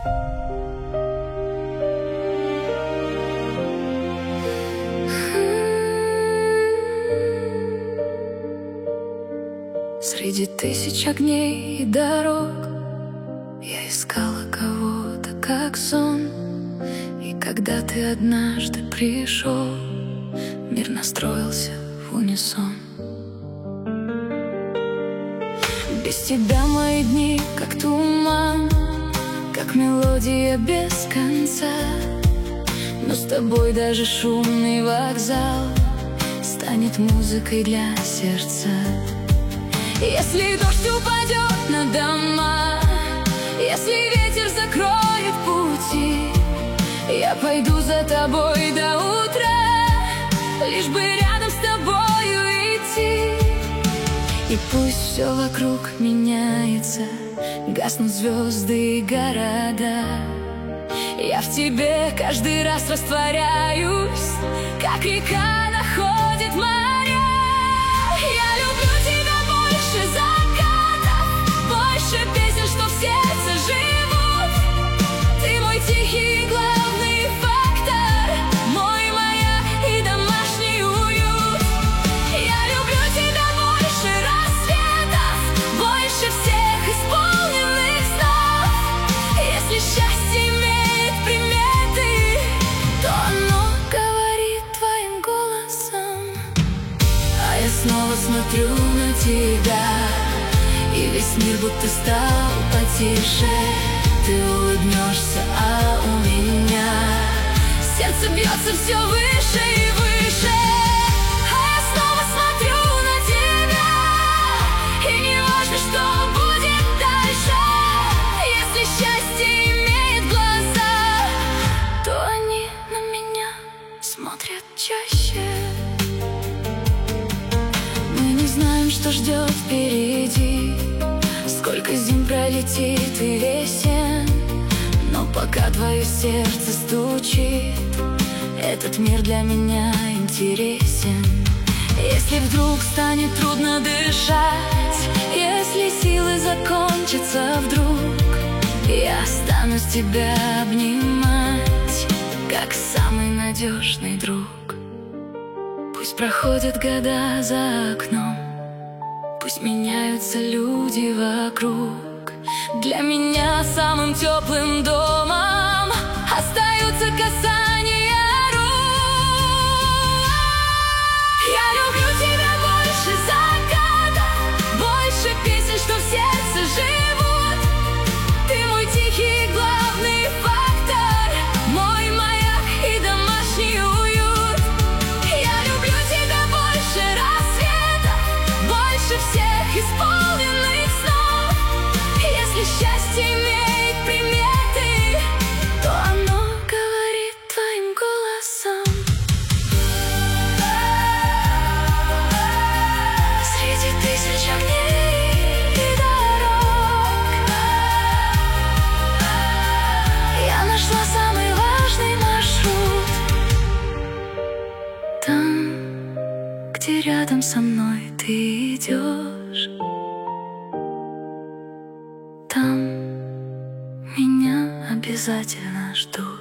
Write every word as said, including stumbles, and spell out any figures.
Среди тысяч огней и дорог я искала кого-то, как сон. И когда ты однажды пришел, мир настроился в унисон. Без тебя мои дни как туман, как мелодия без конца. Но с тобой даже шумный вокзал станет музыкой для сердца. Если дождь упадет на дома, если ветер закроет пути, я пойду за тобой до утра, лишь бы рядом с тобою идти. И пусть все вокруг меняется, гаснут звезды и города, я в тебе каждый раз растворяюсь, как река находит моря. Я люблю тебя больше закатов, больше песен, что в сердце живут. Ты мой тихий главный фактор, мой маяк и домашний уют. Я люблю тебя больше рассветов, больше всех исполненных снов. Если счастье имеет приметы, то оно говорит твоим голосом. А я снова смотрю на тебя, и весь мир будто стал потише. Ты улыбнешься, а у меня сердце бьется все выше и выше. А я снова смотрю на тебя, и не важно, что будет дальше. Если счастье имеет глаза, то они на меня смотрят чаще. Мы не знаем, что ждет впереди, сколько зим пролетит и весен, но пока твое сердце стучит, этот мир для меня интересен. Если вдруг станет трудно дышать, если силы закончатся вдруг, я останусь тебя обнимать, как самый надежный друг. Пусть проходят года за окном, пусть меняются люди вокруг, для меня самым теплым домом остаются касания рук. Я люблю тебя больше закатов, больше песен, что в сердце живут. Ты мой тихий главный фактор, мой маяк и домашний уют. Я люблю тебя больше рассветов, больше всех исполненных снов. Если счастье имеет приметы, то оно говорит твоим голосом. Среди тысяч огней и дорог я нашла самый важный маршрут. Там, где рядом со мной ты идешь, там меня обязательно ждут.